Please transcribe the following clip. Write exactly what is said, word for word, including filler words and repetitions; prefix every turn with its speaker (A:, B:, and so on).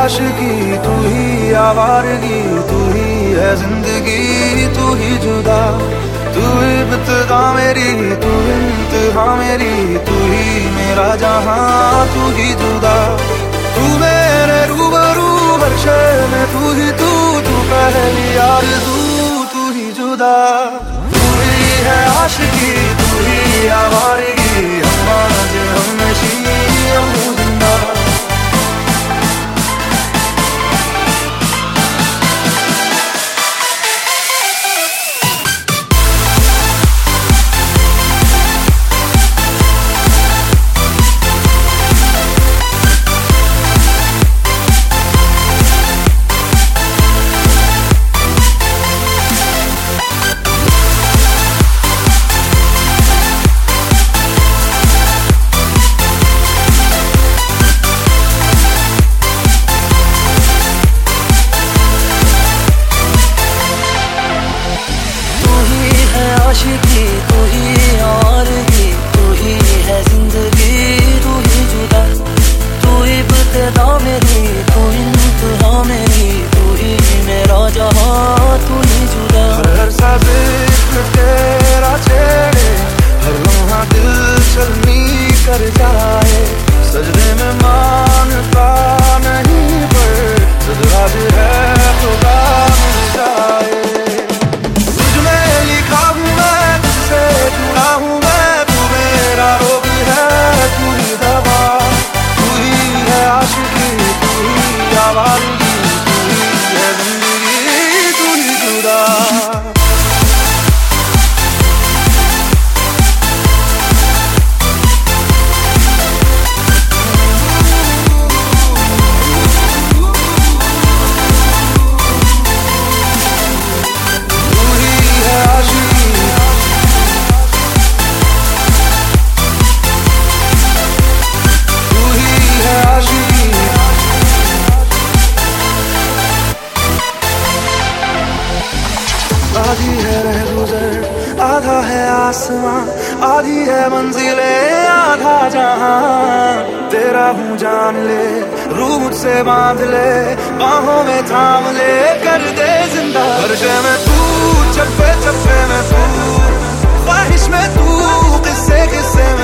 A: आशिकी, तू ही आवारगी, तू ही है जिंदगी, तू ही जुदा। तू इब्तिदा मेरी, तू इंतहा मेरी, तू ही मेरा जहां, तू ही जुदा। तू मेरे रूबरू हर शय में, तू ही तू, तू पहली आरज़ू, तू ही जुदा। तू ही है आशिकी, तू ही आवारगी, हम आज हमनशी हम जिंदा।
B: आशिकी, तू ही आवारगी, तू ही है जिंदगी, तू ही जुदा। तू इब्तिदा मेरी, तू इंतहा मेरी, तू ही मेरा जहां, तू ही जुदा।
A: हर सा जिक्र तेरा छेड़े, हर लम्हा दिल चलनी कर जाए। सजदे में मानता नहीं पर सजदा भी है खुदा मिल जाए। जुड़ा हूँ मैं, तू मेरा रोग है, तू ही दवा। तू ही है आशिकी, तू ही आवारगी, तू ही है जिंदगी, तू ही जुदा। आधी है रहगुजर, आधा है आसमां, आधी है मंजिलें, आधा जहां। तेरा हूँ जान ले, रूह मुझसे बांध ले, बाहों में थाम ले, कर दे जिंदा। हर शय में तू, चप्पे चप्पे में तू, ख्वाहिश में तू, किस्से किस्से में